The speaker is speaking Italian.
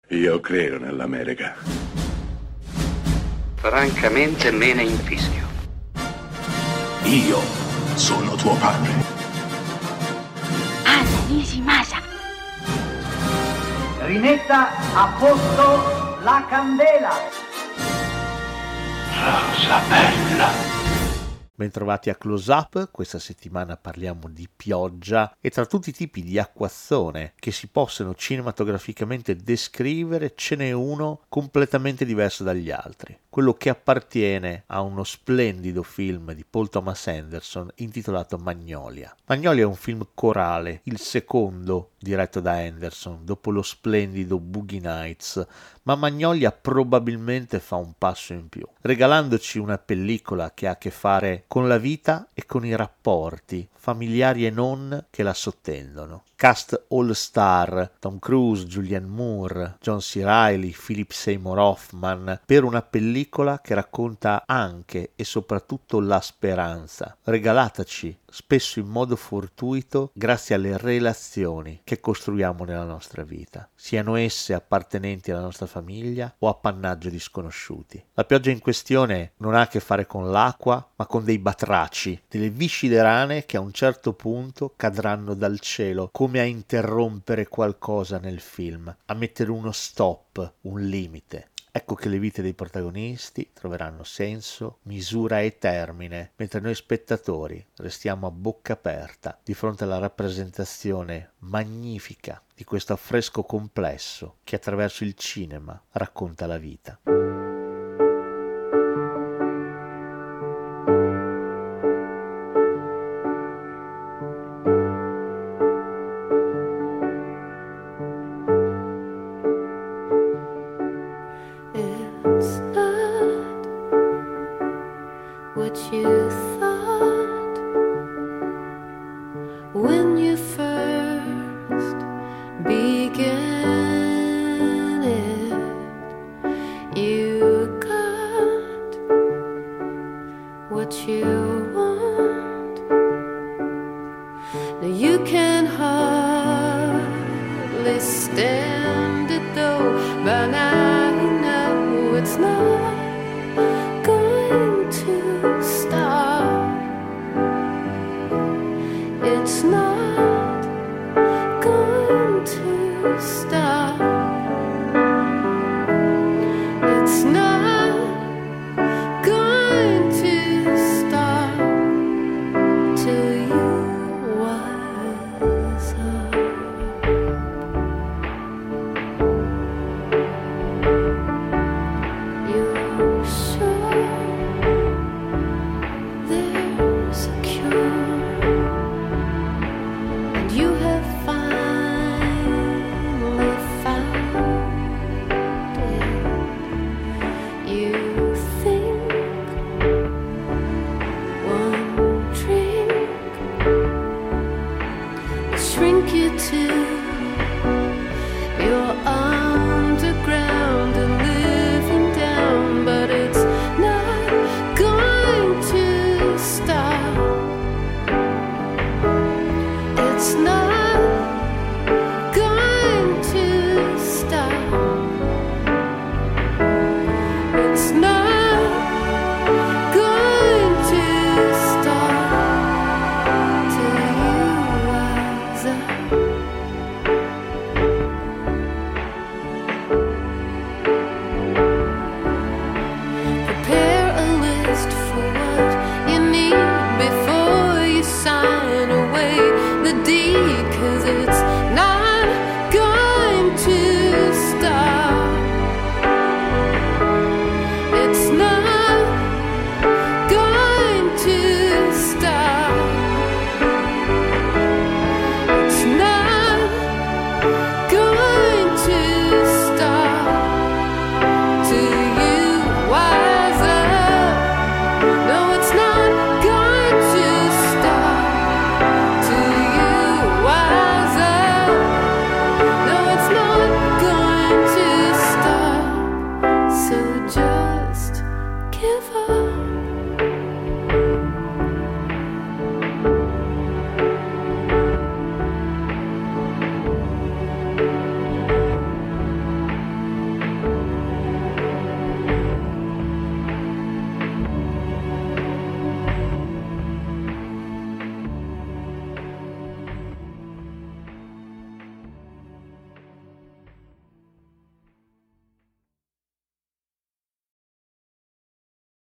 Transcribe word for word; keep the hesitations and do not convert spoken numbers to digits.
Io credo nell'America. Francamente me ne infischio. Io sono tuo padre. Anna Nishimasa. Rimetta a posto la candela. Rosa bella. Bentrovati a Close Up, questa settimana parliamo di pioggia e tra tutti i tipi di acquazzone che si possono cinematograficamente descrivere ce n'è uno completamente diverso dagli altri, quello che appartiene a uno splendido film di Paul Thomas Anderson intitolato Magnolia. Magnolia è un film corale, il secondo diretto da Anderson dopo lo splendido Boogie Nights, ma Magnolia probabilmente fa un passo in più, regalandoci una pellicola che ha a che fare con la vita e con i rapporti familiari e non che la sottendono. Cast all star, Tom Cruise, Julianne Moore, John C. Reilly, Philip Seymour Hoffman, per una pellicola che racconta anche e soprattutto la speranza, regalataci spesso in modo fortuito grazie alle relazioni che costruiamo nella nostra vita, siano esse appartenenti alla nostra famiglia o appannaggio di sconosciuti. La pioggia in questione non ha a che fare con l'acqua, ma con dei batraci, delle viscide rane che a un certo punto cadranno dal cielo, come a interrompere qualcosa nel film, a mettere uno stop, un limite. Ecco che le vite dei protagonisti troveranno senso, misura e termine, mentre noi spettatori restiamo a bocca aperta di fronte alla rappresentazione magnifica di questo affresco complesso che attraverso il cinema racconta la vita.